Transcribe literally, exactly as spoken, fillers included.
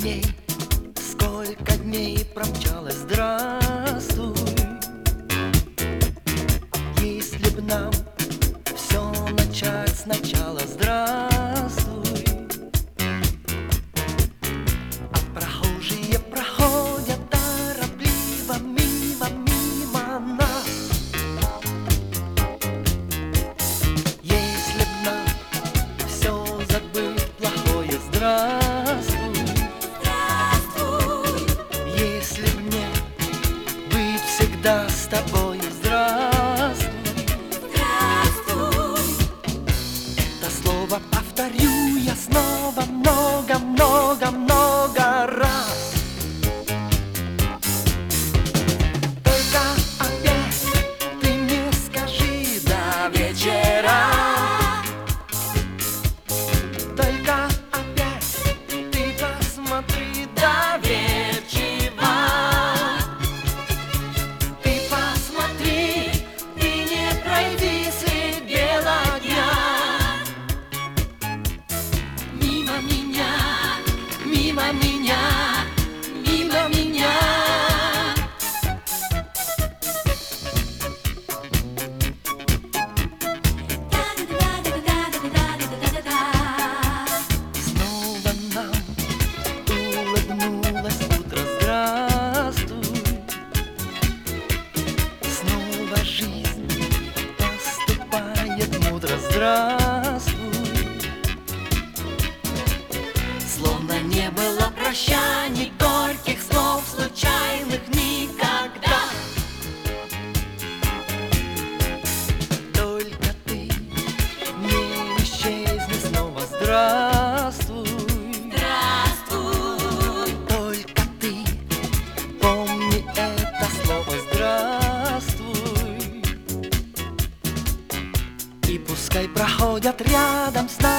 дней, сколько дней промчалось, здравствуй. Если б нам все начать сначала, здравствуй. А прохожие проходят торопливо мимо, мимо нас. Если б нам все забыть плохое, здравствуй. Здравствуй. Если б мне быть всегда с тобой, здравствуй. Здравствуй. Это слово повторю я снова много-много-много раз. Только опять ты мне скажи до вечера. Только опять ты посмотри доверчиво. Ты посмотри, ты не пройди средь бела дня. Мимо меня, мимо меня, мимо меня. Да-да-да-да-да-да-да-да-да. Снова нам улыбнулось утро, здравствуй. Снова жизнь поступает мудро, здравствуй. Словно не было прощаний, горьких слов, случайных никогда. Только ты не исчезни снова, здравствуй. Здравствуй. Только ты помни это слово, здравствуй. И пускай проходят рядом с нами